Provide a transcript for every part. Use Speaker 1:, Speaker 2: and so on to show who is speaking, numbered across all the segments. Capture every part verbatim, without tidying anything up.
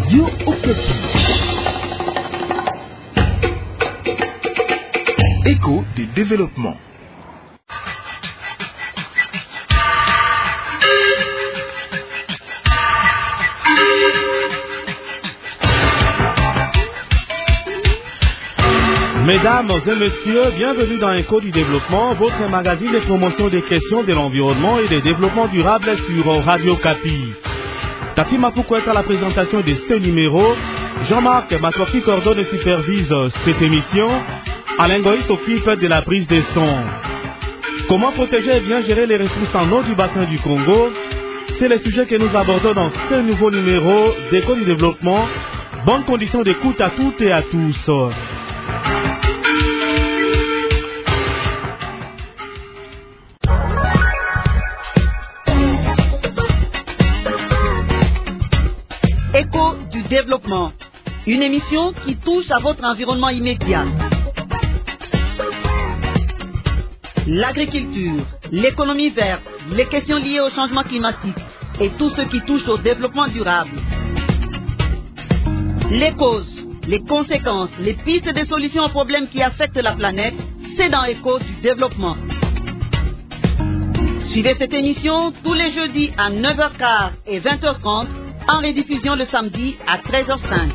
Speaker 1: Radio Okapi. Écho des développements.
Speaker 2: Mesdames et messieurs, bienvenue dans Écho du développement, votre magazine de promotion des questions de l'environnement et des développements durables sur Radio Okapi. Tati Mapoukou est à la présentation de ce numéro. Jean-Marc Makoki coordonne et supervise cette émission. Alain Goï s'occupe de la prise des sons. Comment protéger et bien gérer les ressources en eau du bassin du Congo? C'est le sujet que nous abordons dans ce nouveau numéro d'Écho du développement. Bonnes conditions d'écoute à toutes et à tous.
Speaker 3: Écho du développement, une émission qui touche à votre environnement immédiat. L'agriculture, l'économie verte, les questions liées au changement climatique et tout ce qui touche au développement durable. Les causes, les conséquences, les pistes de solutions aux problèmes qui affectent la planète, c'est dans Écho du développement. Suivez cette émission tous les jeudis à neuf heures quinze et vingt heures trente, en rediffusion le samedi à treize heures cinq.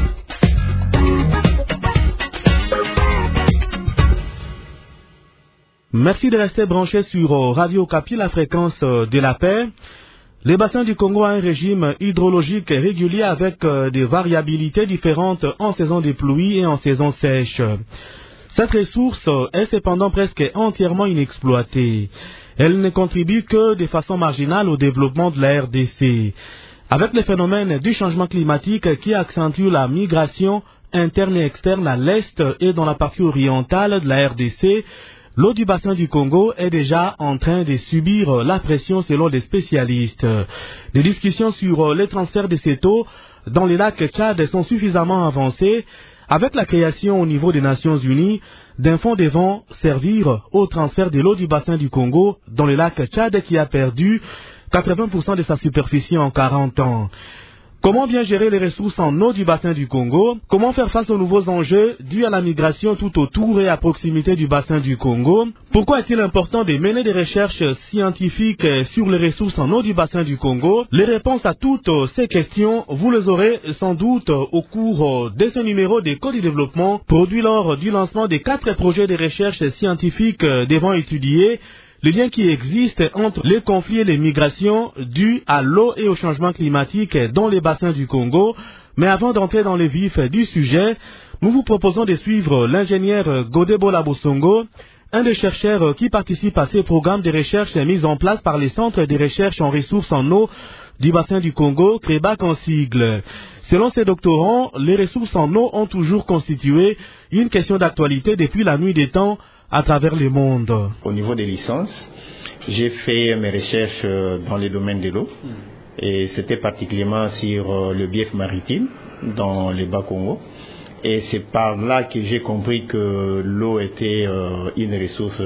Speaker 2: Merci de rester branché sur Radio Okapi, la fréquence de la paix. Le bassin du Congo a un régime hydrologique régulier avec des variabilités différentes en saison de pluie et en saison sèche. Cette ressource est cependant presque entièrement inexploitée. Elle ne contribue que de façon marginale au développement de la R D C. Avec le phénomène du changement climatique qui accentue la migration interne et externe à l'est et dans la partie orientale de la R D C, l'eau du bassin du Congo est déjà en train de subir la pression selon les spécialistes. Les discussions sur les transferts de cette eau dans les lacs Tchad sont suffisamment avancées, avec la création au niveau des Nations Unies d'un fonds devant servir au transfert de l'eau du bassin du Congo dans le lac Tchad qui a perdu quatre-vingts pour cent de sa superficie en quarante ans. Comment bien gérer les ressources en eau du bassin du Congo? Comment faire face aux nouveaux enjeux dus à la migration tout autour et à proximité du bassin du Congo? Pourquoi est-il important de mener des recherches scientifiques sur les ressources en eau du bassin du Congo? Les réponses à toutes ces questions, vous les aurez sans doute au cours de ce numéro d'Écho du développement, produit lors du lancement des quatre projets de recherche scientifiques devant étudier le lien qui existe entre les conflits et les migrations dues à l'eau et au changement climatique dans les bassins du Congo. Mais avant d'entrer dans le vif du sujet, nous vous proposons de suivre l'ingénieur Godebo Labosongo, un des chercheurs qui participe à ces programmes de recherche mis en place par les centres de recherche en ressources en eau du bassin du Congo, CREBAC en sigle. Selon ces doctorants, les ressources en eau ont toujours constitué une question d'actualité depuis la nuit des temps à travers le monde.
Speaker 4: Au niveau des licences, j'ai fait mes recherches dans le domaine de l'eau et c'était particulièrement sur le bief maritime dans le Bas-Congo. Et c'est par là que j'ai compris que l'eau était une ressource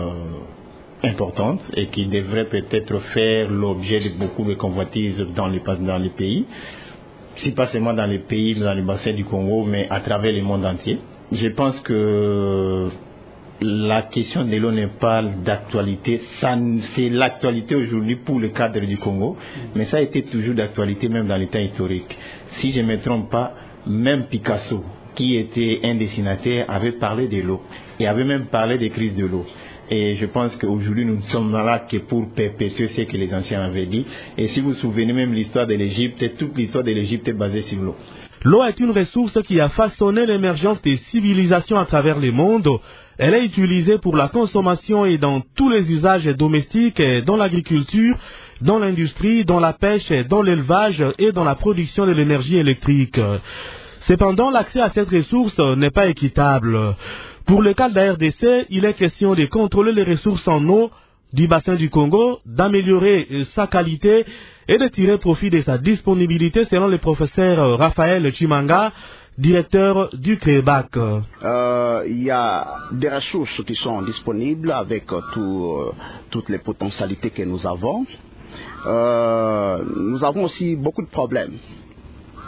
Speaker 4: importante et qui devrait peut-être faire l'objet de beaucoup de convoitises dans les, dans les pays, si pas seulement dans les pays, dans le bassin du Congo, mais à travers le monde entier. Je pense que la question de l'eau n'est pas d'actualité, ça, c'est l'actualité aujourd'hui pour le cadre du Congo, mais ça a été toujours d'actualité même dans les temps historiques. Si je ne me trompe pas, même Picasso, qui était un dessinateur, avait parlé de l'eau et avait même parlé des crises de l'eau. Et je pense qu'aujourd'hui nous ne sommes là que pour perpétuer ce que les anciens avaient dit. Et si vous vous souvenez même l'histoire de l'Égypte, toute l'histoire de l'Égypte est basée sur l'eau.
Speaker 2: L'eau est une ressource qui a façonné l'émergence des civilisations à travers le monde. Elle est utilisée pour la consommation et dans tous les usages domestiques, dans l'agriculture, dans l'industrie, dans la pêche, dans l'élevage et dans la production de l'énergie électrique. Cependant, l'accès à cette ressource n'est pas équitable. Pour le cas de la R D C, il est question de contrôler les ressources en eau du bassin du Congo, d'améliorer sa qualité et de tirer profit de sa disponibilité selon le professeur Raphaël Chimanga, directeur du CREBAC.
Speaker 5: Euh, il y a des ressources qui sont disponibles avec euh, tout, euh, toutes les potentialités que nous avons. Euh, nous avons aussi beaucoup de problèmes.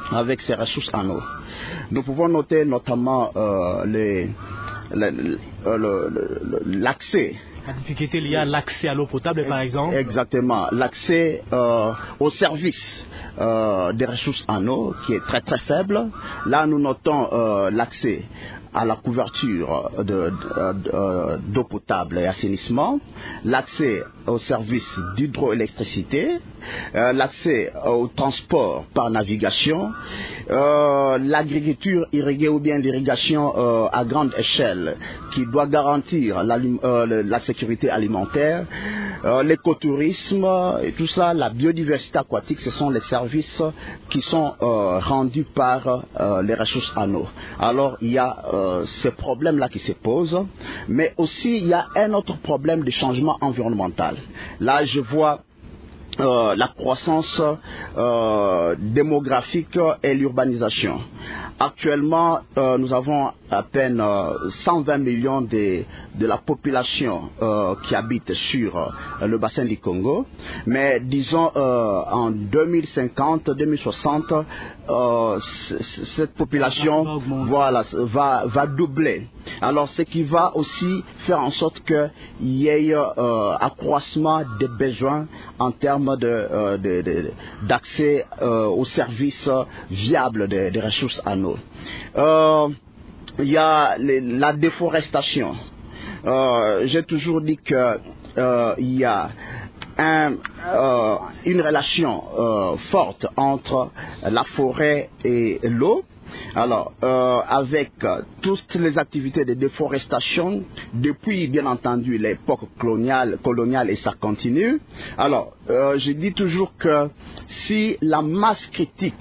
Speaker 5: avec ses ressources en eau. Nous pouvons noter notamment euh, les, les, le, le, le, l'accès.
Speaker 2: La difficulté liée à l'accès à l'eau potable, par exemple.
Speaker 5: Exactement, l'accès euh, aux services euh, des ressources en eau qui est très très faible. Là, nous notons euh, l'accès à la couverture de, de, de, d'eau potable et assainissement, l'accès aux services d'hydroélectricité, euh, l'accès au transport par navigation, euh, l'agriculture irriguée ou bien l'irrigation euh, à grande échelle qui doit garantir euh, la sécurité alimentaire, euh, l'écotourisme et tout ça, la biodiversité aquatique, ce sont les services qui sont euh, rendus par euh, les ressources en eau. Alors il y a euh, ces problèmes-là qui se posent, mais aussi il y a un autre problème de changement environnemental. Là, je vois euh, la croissance euh, démographique et l'urbanisation. Actuellement, euh, nous avons à peine euh, cent vingt millions de, de la population euh, qui habite sur euh, le bassin du Congo. Mais disons euh, en deux mille cinquante, deux mille soixante, euh, c- cette population voilà, va, va doubler. Alors ce qui va aussi faire en sorte qu'il y ait euh, accroissement des besoins en termes de, euh, de, de, d'accès euh, aux services viables des, des ressources en eau. Euh, il y a les, la déforestation. Euh, j'ai toujours dit que euh, il y a un, euh, une relation euh, forte entre la forêt et l'eau. Alors, euh, avec euh, toutes les activités de déforestation, depuis bien entendu l'époque coloniale, coloniale et ça continue. Alors, euh, je dis toujours que si la masse critique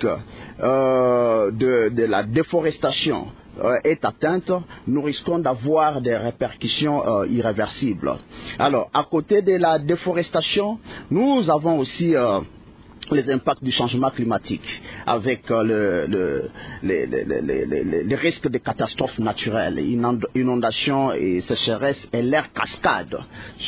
Speaker 5: euh, de, de la déforestation euh, est atteinte, nous risquons d'avoir des répercussions euh, irréversibles. Alors, à côté de la déforestation, nous avons aussi euh, les impacts du changement climatique avec euh, le, le, les, les, les, les, les risques de catastrophes naturelles, inondations et sécheresses et l'air cascade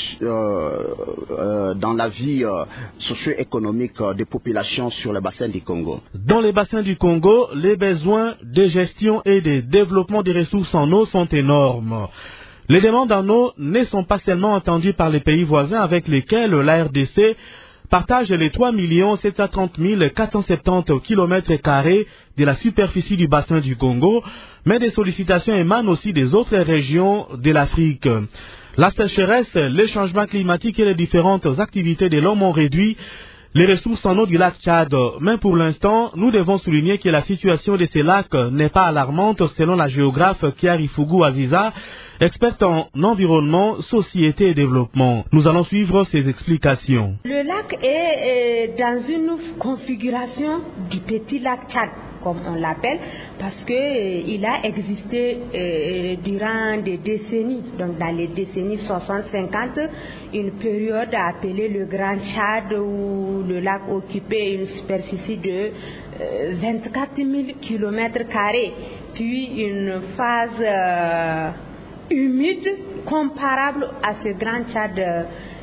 Speaker 5: euh, euh, dans la vie euh, socio-économique des populations sur le bassin du Congo.
Speaker 2: Dans les bassins du Congo, les besoins de gestion et de développement des ressources en eau sont énormes. Les demandes en eau ne sont pas seulement entendues par les pays voisins avec lesquels la R D C partage les trois millions sept cent trente mille quatre cent soixante-dix kilomètres carrés de la superficie du bassin du Congo, mais des sollicitations émanent aussi des autres régions de l'Afrique. La sécheresse, les changements climatiques et les différentes activités de l'homme ont réduit les ressources en eau du lac Tchad. Mais pour l'instant, nous devons souligner que la situation de ces lacs n'est pas alarmante selon la géographe Kiarifougou Aziza, experte en environnement, société et développement. Nous allons suivre ses explications.
Speaker 6: Le lac est euh, dans une configuration du petit lac Tchad, comme on l'appelle, parce que euh, il a existé euh, durant des décennies, donc dans les décennies soixante cinquante, une période appelée le Grand Tchad où le lac occupait une superficie de euh, vingt-quatre mille kilomètres carrés, puis une phase euh, humide comparable à ce Grand Tchad euh,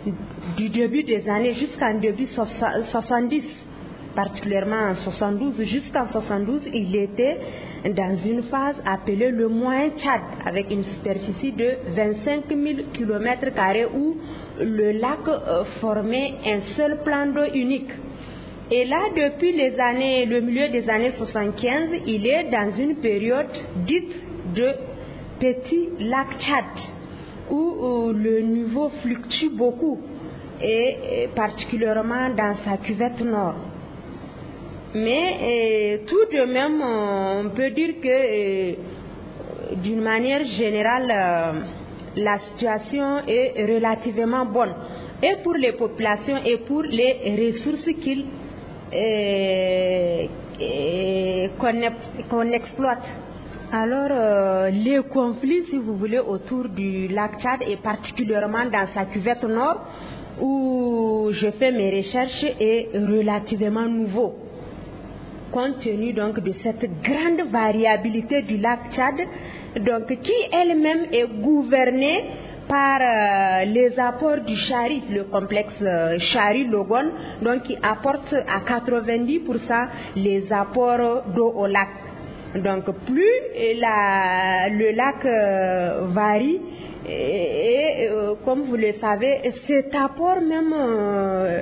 Speaker 6: du début des années jusqu'en début soixante-dix. Particulièrement en soixante-douze, jusqu'en soixante-douze, il était dans une phase appelée le Moyen Tchad, avec une superficie de vingt-cinq mille kilomètres carrés où le lac euh, formait un seul plan d'eau unique. Et là, depuis les années, le milieu des années soixante-quinze, il est dans une période dite de petit lac Tchad, où, où le niveau fluctue beaucoup, et, et particulièrement dans sa cuvette nord. Mais euh, tout de même, on peut dire que euh, d'une manière générale, euh, la situation est relativement bonne, et pour les populations et pour les ressources qu'ils, euh, euh, qu'on, qu'on exploite. Alors, euh, les conflits, si vous voulez, autour du lac Tchad, et particulièrement dans sa cuvette nord, où je fais mes recherches, est relativement nouveau. Compte tenu donc de cette grande variabilité du lac Tchad, donc qui elle-même est gouvernée par euh, les apports du Chari, le complexe euh, Chari-Logon, donc qui apporte à quatre-vingt-dix pour cent les apports d'eau au lac. Donc plus la, le lac euh, varie, et, et euh, comme vous le savez, cet apport même euh,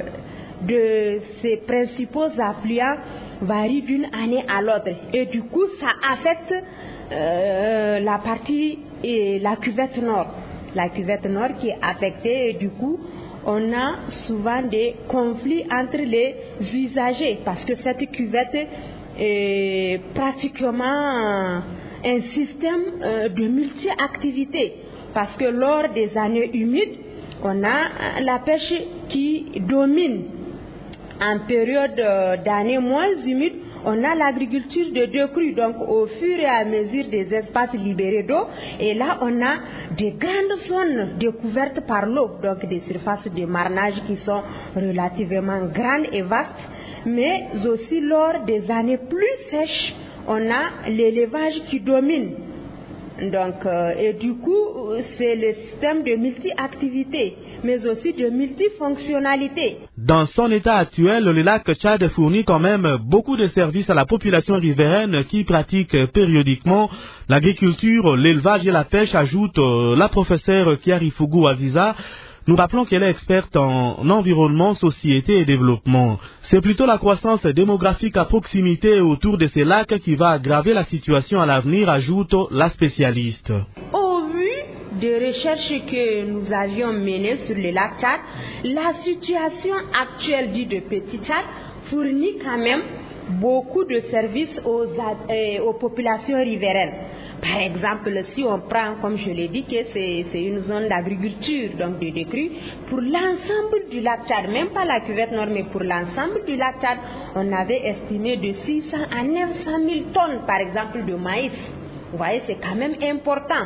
Speaker 6: de ces principaux affluents varie d'une année à l'autre. Et du coup, ça affecte euh, la partie et la cuvette nord. La cuvette nord qui est affectée, et du coup, on a souvent des conflits entre les usagers parce que cette cuvette est pratiquement un système de multi-activités. Parce que lors des années humides, on a la pêche qui domine. En période d'années moins humides, on a l'agriculture de deux crues, donc au fur et à mesure des espaces libérés d'eau. Et là, on a des grandes zones découvertes par l'eau, donc des surfaces de marnage qui sont relativement grandes et vastes. Mais aussi lors des années plus sèches, on a l'élevage qui domine. Donc, euh, et du coup, c'est le système de multi-activité, mais aussi de multifonctionnalité.
Speaker 2: Dans son état actuel, le lac Tchad fournit quand même beaucoup de services à la population riveraine qui pratique périodiquement l'agriculture, l'élevage et la pêche, ajoute euh, la professeure Kiari Fougou Aziza. Nous rappelons qu'elle est experte en environnement, société et développement. C'est plutôt la croissance démographique à proximité autour de ces lacs qui va aggraver la situation à l'avenir, ajoute la spécialiste.
Speaker 6: Au vu des recherches que nous avions menées sur le lac Tchad, la situation actuelle dite de Petit Tchad fournit quand même beaucoup de services aux, euh, aux populations riveraines. Par exemple, si on prend, comme je l'ai dit, que c'est, c'est une zone d'agriculture, donc de décrue, pour l'ensemble du lac Tchad, même pas la cuvette nord, mais pour l'ensemble du lac Tchad, on avait estimé de six cents à neuf cent mille tonnes, par exemple, de maïs. Vous voyez, c'est quand même important.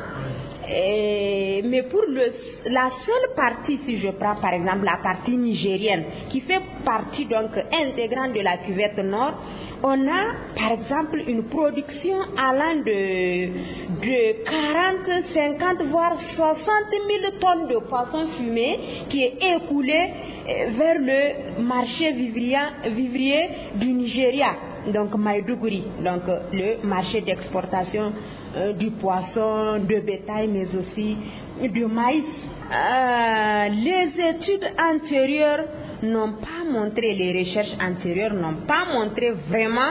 Speaker 6: Et, mais pour le, la seule partie, si je prends par exemple la partie nigérienne, qui fait partie donc intégrante de la cuvette nord, on a par exemple une production allant de, de quarante, cinquante, voire soixante mille tonnes de poissons fumés qui est écoulée vers le marché vivrier, vivrier du Nigeria, donc Maïdougouri, donc le marché d'exportation euh, du poisson, de bétail, mais aussi du maïs. Euh, les études antérieures n'ont pas montré, les recherches antérieures n'ont pas montré vraiment,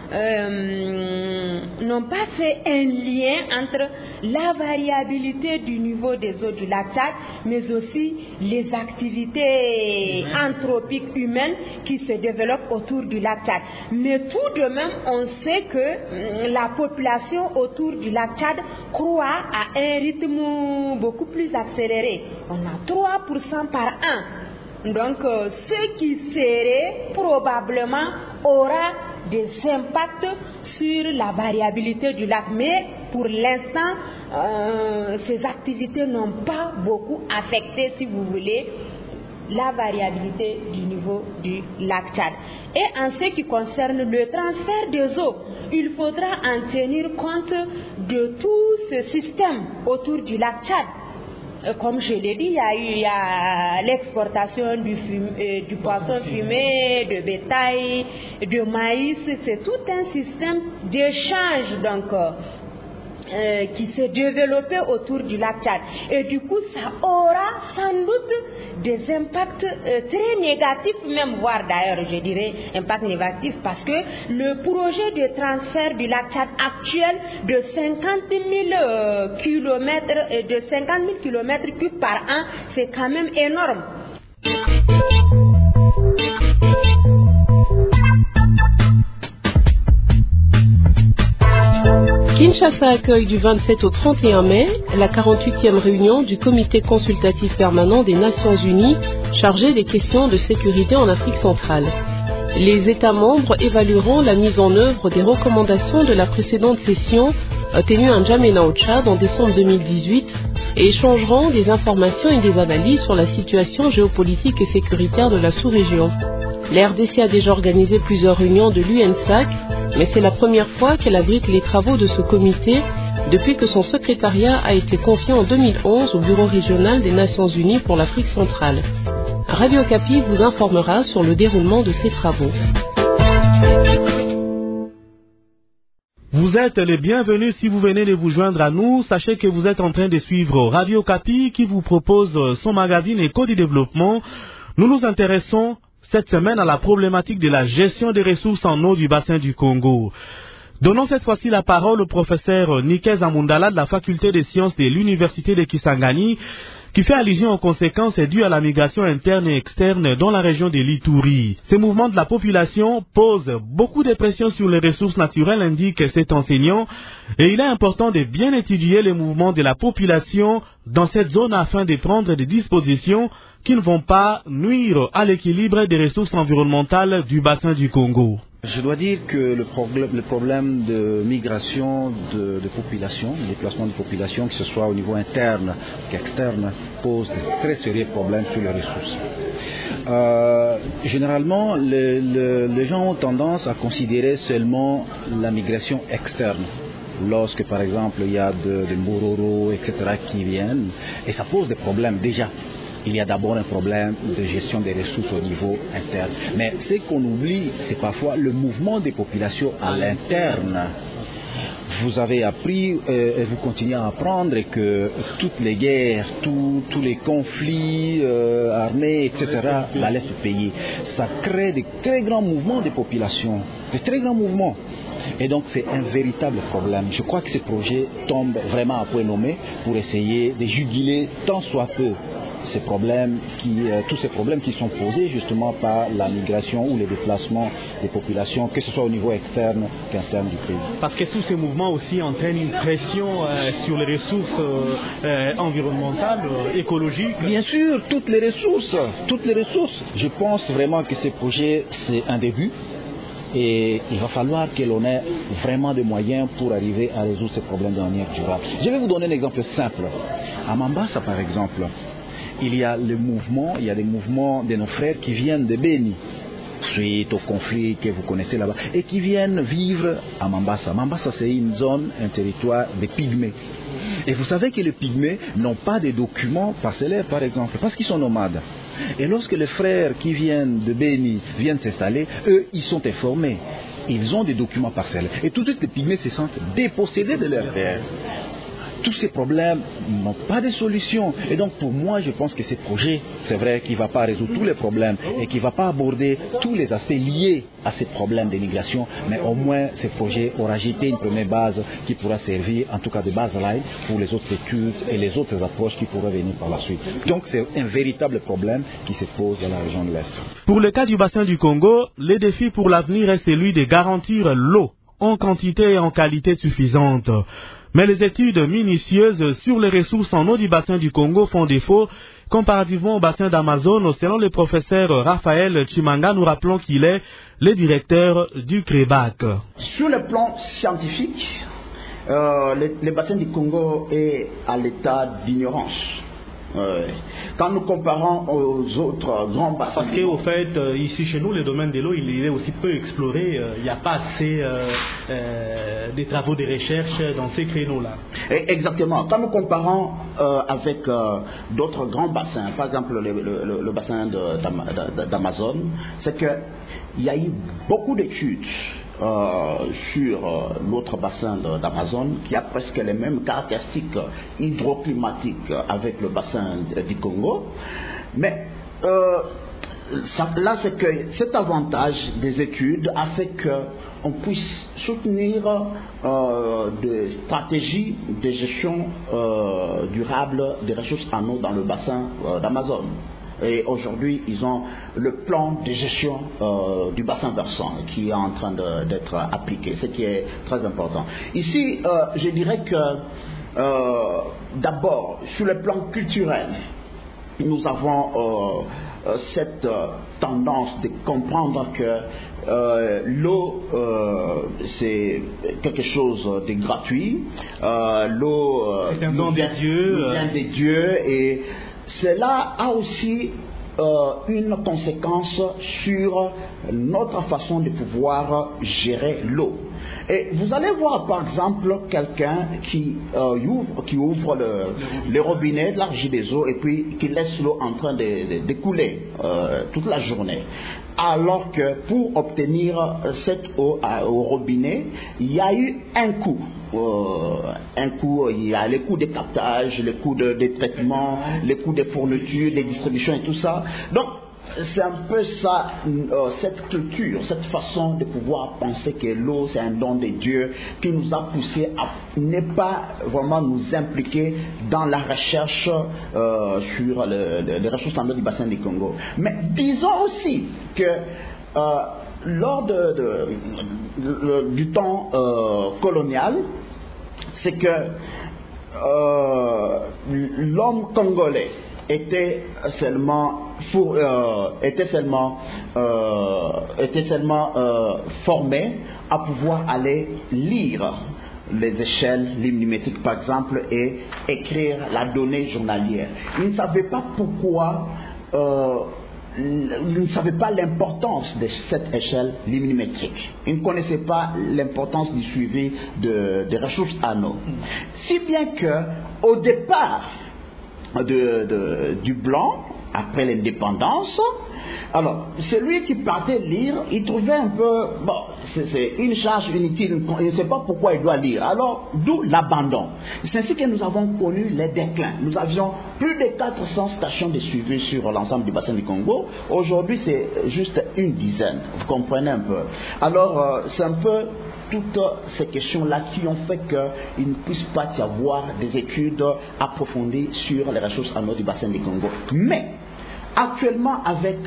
Speaker 6: euh, n'ont pas fait un lien entre la variabilité du niveau des eaux du lac Tchad, mais aussi les activités anthropiques humaines qui se développent autour du lac Tchad. Mais tout de même, on sait que la population autour du lac Tchad croît à un rythme beaucoup plus accéléré. On a trois pour cent par an. Donc, euh, ce qui serait probablement aura des impacts sur la variabilité du lac. Mais pour l'instant, euh, ces activités n'ont pas beaucoup affecté, si vous voulez, la variabilité du niveau du lac Tchad. Et en ce qui concerne le transfert des eaux, il faudra en tenir compte de tout ce système autour du lac Tchad. Comme je l'ai dit, il y a eu il y a l'exportation du, fume, euh, du poisson fumé, de bétail, de maïs. C'est tout un système d'échange donc euh, qui s'est développé autour du lac Tchad. Et du coup, ça aura sans doute des impacts euh, très négatifs, même voire d'ailleurs, je dirais, impact négatif, parce que le projet de transfert du lac Tchad actuel de cinquante mille euh, kilomètres, euh, de cinquante mille kilomètres cubes par an, c'est quand même énorme.
Speaker 7: Kinshasa accueille du vingt-sept au trente et un mai la quarante-huitième réunion du Comité consultatif permanent des Nations Unies chargé des questions de sécurité en Afrique centrale. Les États membres évalueront la mise en œuvre des recommandations de la précédente session tenue à N'Djamena au Tchad en décembre deux mille dix-huit et échangeront des informations et des analyses sur la situation géopolitique et sécuritaire de la sous-région. La R D C a déjà organisé plusieurs réunions de l'U N S A C, mais c'est la première fois qu'elle abrite les travaux de ce comité depuis que son secrétariat a été confié en deux mille onze au Bureau régional des Nations Unies pour l'Afrique centrale. Radio Okapi vous informera sur le déroulement de ces travaux.
Speaker 2: Vous êtes les bienvenus si vous venez de vous joindre à nous. Sachez que vous êtes en train de suivre Radio Okapi qui vous propose son magazine Éco du développement. Nous nous intéressons cette semaine à la problématique de la gestion des ressources en eau du bassin du Congo. Donnons cette fois-ci la parole au professeur Nikez Amundala de la faculté des sciences de l'université de Kisangani, qui fait allusion aux conséquences dues à la migration interne et externe dans la région de l'Ituri. Ces mouvements de la population posent beaucoup de pression sur les ressources naturelles, indique cet enseignant, et il est important de bien étudier les mouvements de la population dans cette zone afin de prendre des dispositions qui ne vont pas nuire à l'équilibre des ressources environnementales du bassin du Congo.
Speaker 8: Je dois dire que le problème, le problème de migration de, de population, de déplacement de population, que ce soit au niveau interne qu'externe, pose de très sérieux problèmes sur les ressources. Euh, généralement, le, le, les gens ont tendance à considérer seulement la migration externe. Lorsque, par exemple, il y a de, de Mororo, et cetera qui viennent, et ça pose des problèmes déjà. Il y a d'abord un problème de gestion des ressources au niveau interne. Mais ce qu'on oublie, c'est parfois le mouvement des populations à l'interne. Vous avez appris euh, et vous continuez à apprendre que toutes les guerres, tout, tous les conflits euh, armés, et cetera, la laissent payer. Ça crée de très grands mouvements des populations, de très grands mouvements. Et donc c'est un véritable problème. Je crois que ce projet tombe vraiment à point nommé pour essayer de juguler tant soit peu ces problèmes qui, euh, tous ces problèmes qui sont posés justement par la migration ou les déplacements des populations, que ce soit au niveau externe qu'interne du pays.
Speaker 2: Parce que tous ces mouvements aussi entraînent une pression euh, sur les ressources euh, euh, environnementales, euh, écologiques.
Speaker 8: Bien sûr, toutes les ressources, toutes les ressources. Je pense vraiment que ce projet, c'est un début. Et il va falloir que l'on ait vraiment des moyens pour arriver à résoudre ces problèmes de manière durable. Je vais vous donner un exemple simple. À Mambasa, par exemple, il y a le mouvement, il y a des mouvements de nos frères qui viennent de Beni, suite au conflit que vous connaissez là-bas, et qui viennent vivre à Mambasa. Mambasa, c'est une zone, un territoire des pygmées. Et vous savez que les pygmées n'ont pas de documents parcellaires, par exemple, parce qu'ils sont nomades. Et lorsque les frères qui viennent de Beni viennent s'installer, eux, ils sont informés. Ils ont des documents parcellaires. Et tout de suite, les pygmées se sentent dépossédés de leur terre. Tous ces problèmes n'ont pas de solution. Et donc pour moi, je pense que ce projet, c'est vrai qu'il ne va pas résoudre tous les problèmes et qu'il ne va pas aborder tous les aspects liés à ces problèmes d'immigration, mais au moins ce projet aura jeté une première base qui pourra servir, en tout cas de baseline, pour les autres études et les autres approches qui pourraient venir par la suite. Donc c'est un véritable problème qui se pose dans la région de l'Est.
Speaker 2: Pour le cas du bassin du Congo, le défi pour l'avenir est celui de garantir l'eau en quantité et en qualité suffisante. Mais les études minutieuses sur les ressources en eau du bassin du Congo font défaut comparativement au bassin d'Amazon. Selon le professeur Raphaël Chimanga, nous rappelons qu'il est le directeur du CREBAC.
Speaker 5: Sur le plan scientifique, euh, le, le bassin du Congo est à l'état d'ignorance. Euh, quand nous comparons aux autres grands bassins.
Speaker 2: Parce qu'au fait, euh, ici chez nous, le domaine de l'eau, il, il est aussi peu exploré. Il euh, n'y a pas assez euh, euh, de travaux de recherche dans ces créneaux-là.
Speaker 5: Et exactement. Quand nous comparons euh, avec euh, d'autres grands bassins, par exemple le, le, le, le bassin d'Amazon, c'est qu'il y a eu beaucoup d'études Euh, sur euh, l'autre bassin d'Amazon qui a presque les mêmes caractéristiques hydroclimatiques avec le bassin du Congo. Mais euh, ça, là, c'est que cet avantage des études a fait qu'on puisse soutenir euh, des stratégies de gestion euh, durable des ressources en eau dans le bassin euh, d'Amazon. Et aujourd'hui, ils ont le plan de gestion euh, du bassin versant qui est en train d'être appliqué, ce qui est très important. Ici, euh, je dirais que euh, d'abord, sur le plan culturel, nous avons euh, cette euh, tendance de comprendre que euh, l'eau, euh, c'est quelque chose de gratuit. Euh, l'eau euh,
Speaker 2: c'est un don des dieux.
Speaker 5: Nous vient des dieux et cela a aussi euh, une conséquence sur notre façon de pouvoir gérer l'eau. Et vous allez voir par exemple quelqu'un qui, euh, ouvre, qui ouvre le, le robinet de la régie des eaux et puis qui laisse l'eau en train de, de, de couler euh, toute la journée. Alors que pour obtenir cette eau à, au robinet, il y a eu un coût. Euh, un coût, il y a les coûts de captage, les coûts de, de traitement, les coûts des fournitures, des distributions et tout ça. Donc, c'est un peu ça, euh, cette culture, cette façon de pouvoir penser que l'eau c'est un don de Dieu qui nous a poussé à ne pas vraiment nous impliquer dans la recherche euh, sur le, le, les ressources en eau du bassin du Congo. Mais disons aussi que euh, lors de, de, de, de, du temps euh, colonial, c'est que euh, l'homme congolais était seulement Pour, euh, était seulement, euh, était seulement euh, formé à pouvoir aller lire les échelles limnimétriques par exemple et écrire la donnée journalière. Il ne savait pas pourquoi, euh, il ne savait pas l'importance de cette échelle limnimétrique. Il ne connaissait pas l'importance du suivi de, des ressources en eau. Si bien que au départ de, de, du blanc, après l'indépendance, alors celui qui partait lire, il trouvait un peu, bon, c'est, c'est une charge inutile, il ne sait pas pourquoi il doit lire, alors d'où l'abandon. C'est ainsi que nous avons connu les déclins. Nous avions plus de quatre cents stations de suivi sur l'ensemble du bassin du Congo. Aujourd'hui c'est juste une dizaine, vous comprenez un peu. Alors euh, c'est un peu toutes ces questions-là qui ont fait qu'il ne puisse pas y avoir des études approfondies sur les ressources en eau du bassin du Congo. Mais actuellement, avec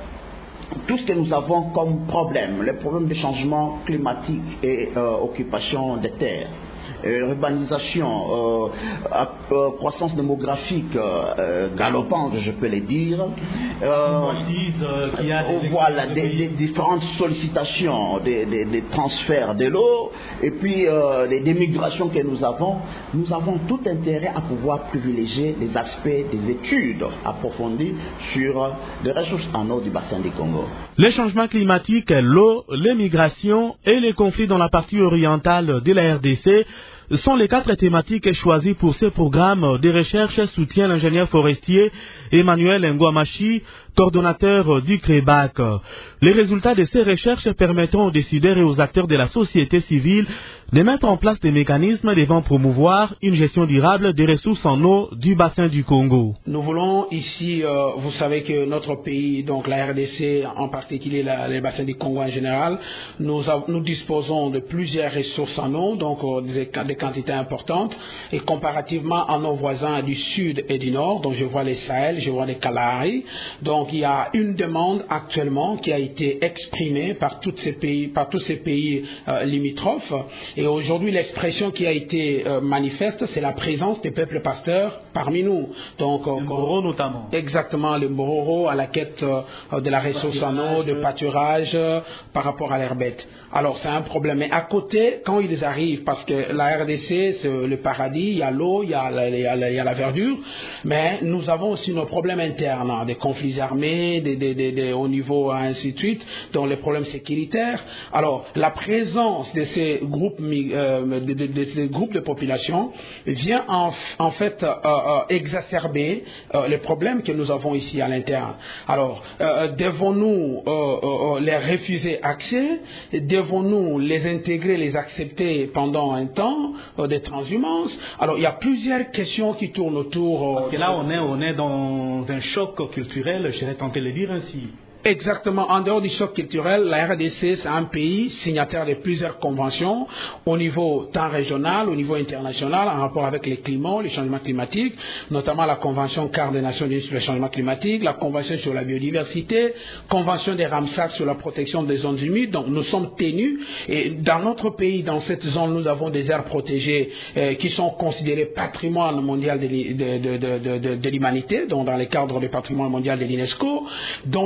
Speaker 5: tout ce que nous avons comme problème, les problèmes de changement climatique et euh, occupation des terres, euh, urbanisation, euh, euh, croissance démographique euh, galopante, je peux le dire, euh,
Speaker 2: qu'il y a des
Speaker 5: voilà, des, des différentes sollicitations, des, des, des transferts de l'eau, et puis euh, des, des migrations que nous avons, nous avons tout intérêt à pouvoir privilégier les aspects des études approfondies sur les ressources en eau du bassin du Congo.
Speaker 2: Les changements climatiques, l'eau, les migrations et les conflits dans la partie orientale de la R D C sont les quatre thématiques choisies pour ce programme de recherche, soutient l'ingénieur forestier Emmanuel Ngwamashi, coordonnateur du C R E B A C. Les résultats de ces recherches permettront aux décideurs et aux acteurs de la société civile de mettre en place des mécanismes devant promouvoir une gestion durable des ressources en eau du bassin du Congo.
Speaker 9: Nous voulons ici, euh, vous savez que notre pays, donc la R D C, en particulier la, le bassin du Congo en général, nous, a, nous disposons de plusieurs ressources en eau, donc euh, des, des quantités importantes, et comparativement à nos voisins du sud et du nord, donc je vois les Sahel, je vois les Kalahari, donc il y a une demande actuellement qui a été exprimée par, toutes ces pays, par tous ces pays euh, limitrophes. Et aujourd'hui, l'expression qui a été euh, manifeste, c'est la présence des peuples pasteurs parmi nous. Donc,
Speaker 2: le Mboro notamment.
Speaker 9: Exactement, le Mboro à la quête euh, de la ressource en eau, de pâturage euh, par rapport à l'herbette. Alors, c'est un problème. Mais à côté, quand ils arrivent, parce que la R D C, c'est le paradis, il y a l'eau, il y a la, il y a la, il y a la verdure, mais nous avons aussi nos problèmes internes, hein, des conflits armés, des, des, des, des, au niveau ainsi de suite, dont les problèmes sécuritaires. Alors, la présence de ces groupes Euh, de, de, de ces groupes de population vient en, en fait euh, euh, exacerber euh, les problèmes que nous avons ici à l'interne. Alors, euh, devons-nous euh, euh, les refuser accès? Devons-nous les intégrer, les accepter pendant un temps euh, de transhumance? Alors, il y a plusieurs questions qui tournent autour. Euh,
Speaker 2: Parce que là, on est, on est dans un choc culturel, je serais tenté de le dire ainsi.
Speaker 9: Exactement. En dehors du choc culturel, la R D C, c'est un pays signataire de plusieurs conventions au niveau tant régional, au niveau international, en rapport avec les climats, les changements climatiques, notamment la Convention cadre des Nations Unies sur le changement climatique, la Convention sur la biodiversité, Convention des Ramsar sur la protection des zones humides. Donc, nous sommes tenus. Et dans notre pays, dans cette zone, nous avons des aires protégées euh, qui sont considérées patrimoine mondial de, de, de, de, de, de l'humanité, donc dans le cadre du patrimoine mondial de l'UNESCO, dont les pays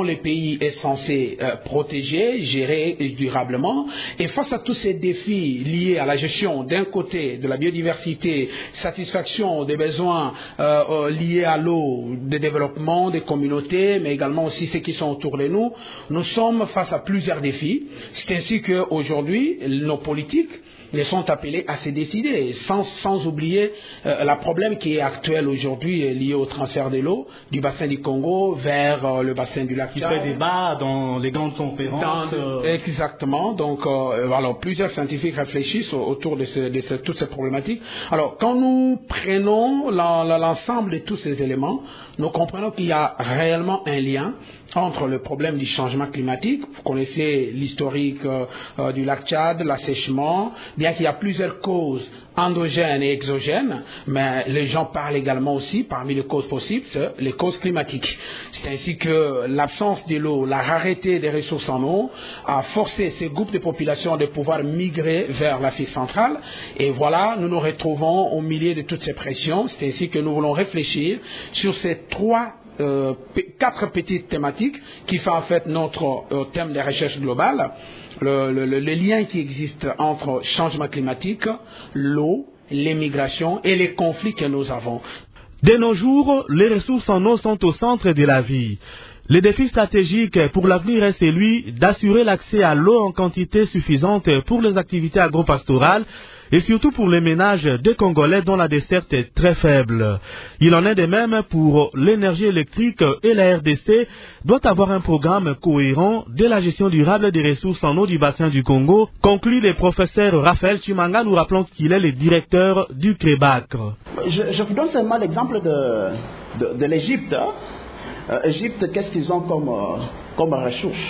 Speaker 9: qui est censé euh, protéger, gérer durablement. Et face à tous ces défis liés à la gestion d'un côté de la biodiversité, satisfaction des besoins euh, euh, liés à l'eau, des développements des communautés, mais également aussi ceux qui sont autour de nous, nous sommes face à plusieurs défis. C'est ainsi qu'aujourd'hui, nos politiques les sont appelés à se décider, sans, sans oublier euh, le problème qui est actuel aujourd'hui lié au transfert de l'eau du bassin du Congo vers euh, le bassin du lac Tchad.
Speaker 2: Qui fait débat dans les grandes conférences.
Speaker 9: Dans, euh... Exactement. Donc, euh, alors, plusieurs scientifiques réfléchissent autour de, ce, de ce, toutes ces problématiques. Alors, quand nous prenons la, la, l'ensemble de tous ces éléments, nous comprenons qu'il y a réellement un lien entre le problème du changement climatique. Vous connaissez l'historique euh, euh, du lac Tchad, l'assèchement, bien qu'il y a plusieurs causes endogènes et exogènes, mais les gens parlent également aussi, parmi les causes possibles, c'est les causes climatiques. C'est ainsi que l'absence de l'eau, la rareté des ressources en eau a forcé ces groupes de population de pouvoir migrer vers l'Afrique centrale. Et voilà, nous nous retrouvons au milieu de toutes ces pressions. C'est ainsi que nous voulons réfléchir sur ces trois Euh, quatre petites thématiques qui font en fait notre euh, thème de recherche globale, le, le, le lien qui existe entre changement climatique, l'eau, les migrations et les conflits que nous avons.
Speaker 2: De nos jours, les ressources en eau sont au centre de la vie. Le défi stratégique pour l'avenir est celui d'assurer l'accès à l'eau en quantité suffisante pour les activités agro-pastorales et surtout pour les ménages des Congolais dont la desserte est très faible. Il en est de même pour l'énergie électrique et la R D C doit avoir un programme cohérent de la gestion durable des ressources en eau du bassin du Congo, conclut le professeur Raphaël Chimanga, nous rappelons qu'il est le directeur du C R E B A C.
Speaker 5: Je, je vous donne seulement l'exemple de, de, de l'Égypte. Hein. Euh, Égypte, qu'est-ce qu'ils ont comme, euh, comme ressource?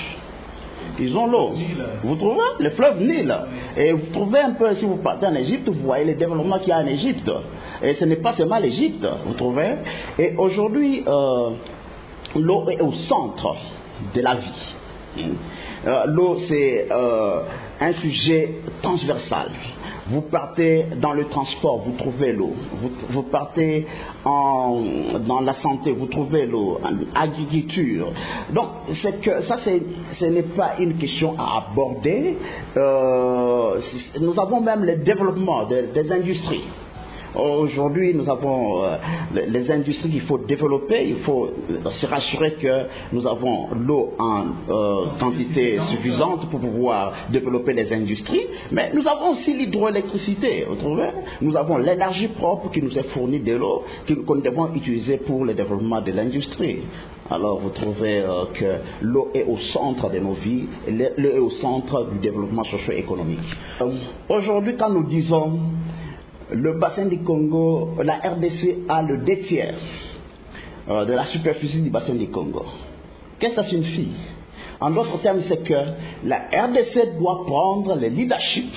Speaker 5: Ils ont l'eau. Vous trouvez le fleuve Nil. Et vous trouvez un peu, si vous partez en Égypte, vous voyez les développements qu'il y a en Égypte. Et ce n'est pas seulement l'Égypte, vous trouvez. Et aujourd'hui, euh, l'eau est au centre de la vie. Euh, l'eau, c'est euh, un sujet transversal. Vous partez dans le transport, vous trouvez l'eau. Vous, vous partez en, dans la santé, vous trouvez l'eau. En agriculture. Donc, c'est que ça, c'est, ce n'est pas une question à aborder. Euh, nous avons même le développement de, des industries. Aujourd'hui, nous avons euh, les industries qu'il faut développer. Il faut se rassurer que nous avons l'eau en euh, quantité suffisante pour pouvoir développer les industries. Mais nous avons aussi l'hydroélectricité. Vous trouvez ? Nous avons l'énergie propre qui nous est fournie de l'eau, que nous devons utiliser pour le développement de l'industrie. Alors vous trouvez euh, que l'eau est au centre de nos vies, l'eau est au centre du développement socio-économique. Euh, aujourd'hui, quand nous disons le bassin du Congo, la R D C a le deux tiers euh, de la superficie du bassin du Congo. Qu'est-ce que ça signifie? En d'autres termes, c'est que la R D C doit prendre le leadership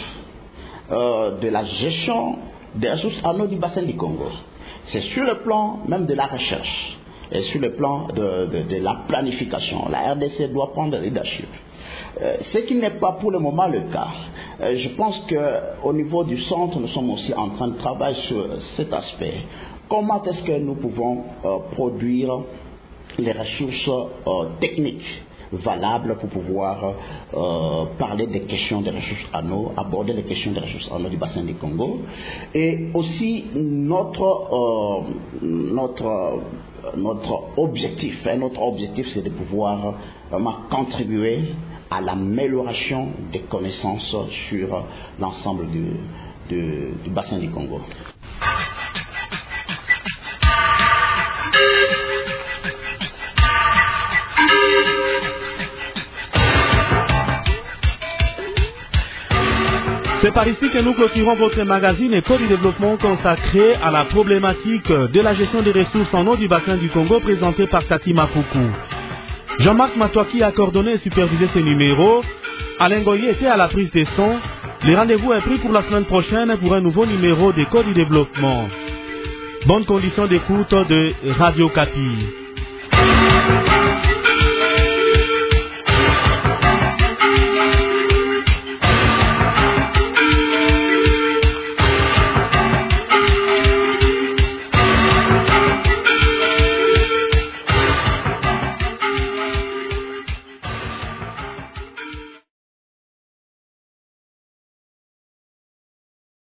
Speaker 5: euh, de la gestion des ressources en eau du bassin du Congo. C'est sur le plan même de la recherche et sur le plan de, de, de la planification. La R D C doit prendre le leadership. Euh, ce qui n'est pas pour le moment le cas. Euh, je pense qu'au niveau du centre, nous sommes aussi en train de travailler sur cet aspect. Comment est-ce que nous pouvons euh, produire les ressources euh, techniques valables pour pouvoir euh, parler des questions des ressources en eau, aborder les questions des ressources en eau du bassin du Congo. Et aussi notre, euh, notre, notre objectif, hein, notre objectif c'est de pouvoir vraiment contribuer à l'amélioration des connaissances sur l'ensemble du, du, du bassin du Congo.
Speaker 2: C'est par ici que nous clôturons votre magazine Éco du développement consacré à la problématique de la gestion des ressources en eau du bassin du Congo présenté par Tati Mapuku. Jean-Marc Matouaki a coordonné et supervisé ce numéro. Alain Goyer était à la prise des sons. Le rendez-vous est pris pour la semaine prochaine pour un nouveau numéro d'Éco du développement. Bonne condition d'écoute de Radio Kapi.